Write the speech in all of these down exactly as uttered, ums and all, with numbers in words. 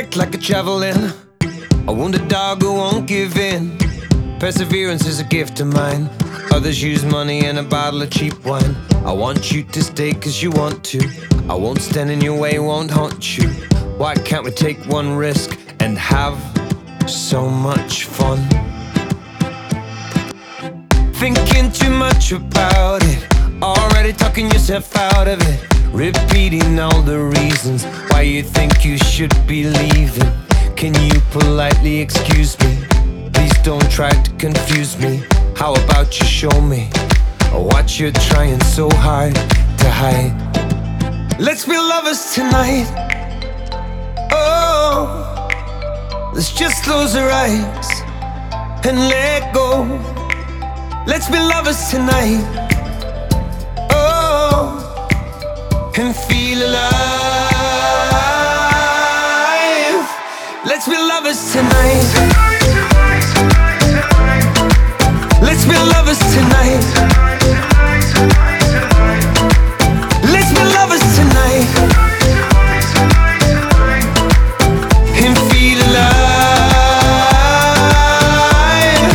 act like a javelin, a wounded dog who won't give in. Perseverance is a gift of mine. Others use money and a bottle of cheap wine. I want you to stay cause you want to. I won't stand in your way, won't haunt you. Why can't we take one risk and have so much fun? Thinking too much about it, already talking yourself out of it. Repeating all the reasons why you think you should be leaving. Can you politely excuse me? Please don't try to confuse me. How about you show me what you're trying so hard to hide? Let's be lovers tonight. Oh, let's just close our eyes and let go. Let's be lovers tonight. Oh, and feel alive. Let's be lovers tonight. Let's be lovers tonight. Let's be lovers tonight. And feel alive.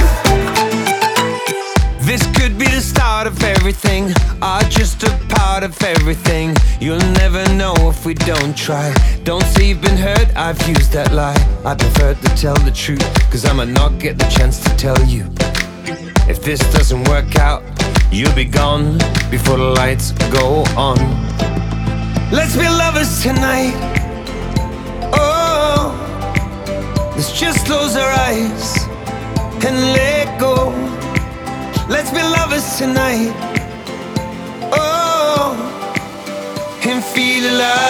This could be the start of everything, or just a part of everything. You'll never know if we don't try. Don't say you've been hurt, I've used that lie. I prefer to tell the truth, cause I might not get the chance to tell you. If this doesn't work out, you'll be gone before the lights go on. Let's be lovers tonight. Oh, let's just close our eyes and let go. Let's be lovers tonight. Oh, and feel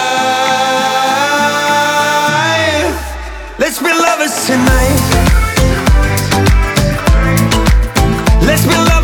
alive. Let's be lovers tonight. Let's be lovers.